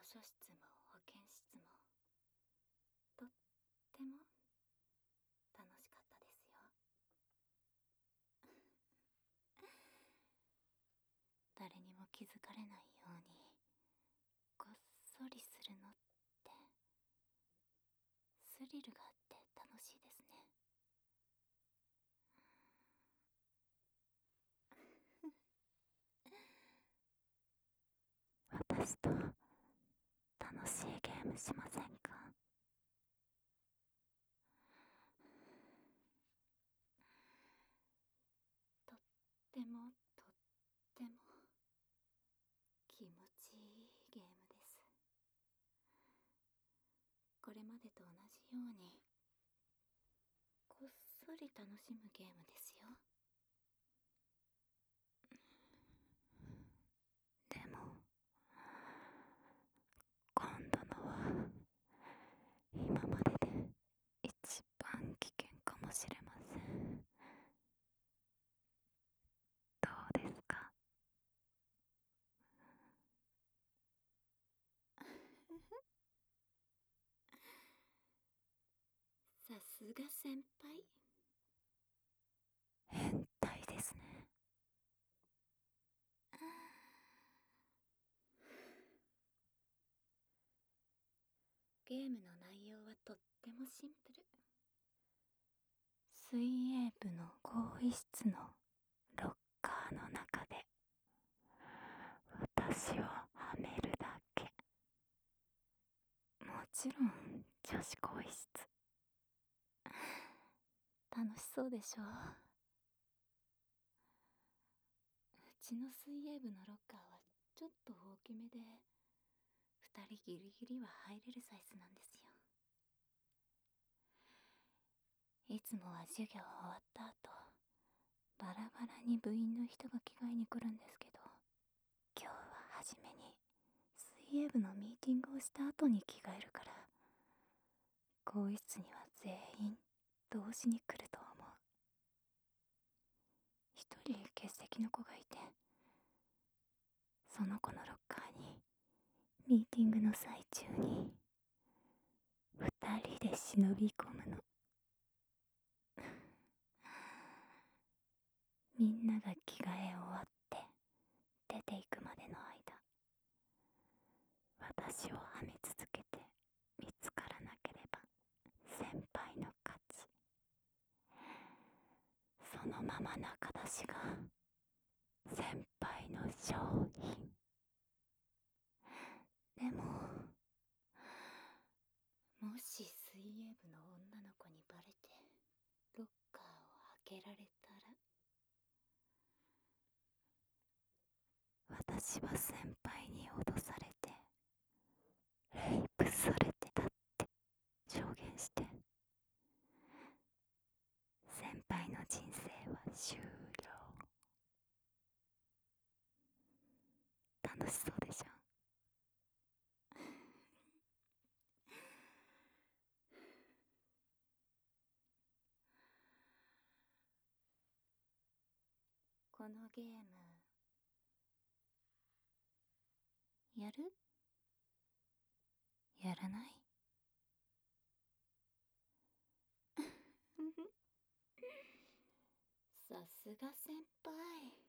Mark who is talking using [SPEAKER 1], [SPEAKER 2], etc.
[SPEAKER 1] 書室も保健室もとっても楽しかったですよ。誰にも気づかれないようにこっそりするのってスリルがあって楽しいですね。私と楽しいゲームしませんか？とっても気持ちいいゲームです。これまでと同じようにこっそり楽しむゲームですよ。でも今度のは今までで一番危険かもしれません。どうですか？さすが先輩。変態ですね。ゲームの内容はとってもシンプル。水泳部の更衣室のロッカーの中で私をはめるだけ。もちろん女子更衣室。楽しそうでしょ？うちの水泳部のロッカーはちょっと大きめで2人ギリギリは入れるサイズなんですよ。いつもは授業終わった後バラバラに部員の人が着替えに来るんですけど、今日は初めに水泳部のミーティングをした後に着替えるから、更衣室には全員同時に来ると思う。一人欠席の子がいて、その子のロッカーにミーティングの最中に2人で忍び込むの。みんなが着替え終わって出ていくまでの間、私をはめ続けて見つからなければ先輩の勝ち。そのまま中出しが先輩の商品。でももし水泳部の女の子にバレてロッカーを開けられたら、私は先輩に脅されてレイプされてたって証言して先輩の人生は終了。楽しそうでしょ？このゲームやる？やらない？さすが先輩。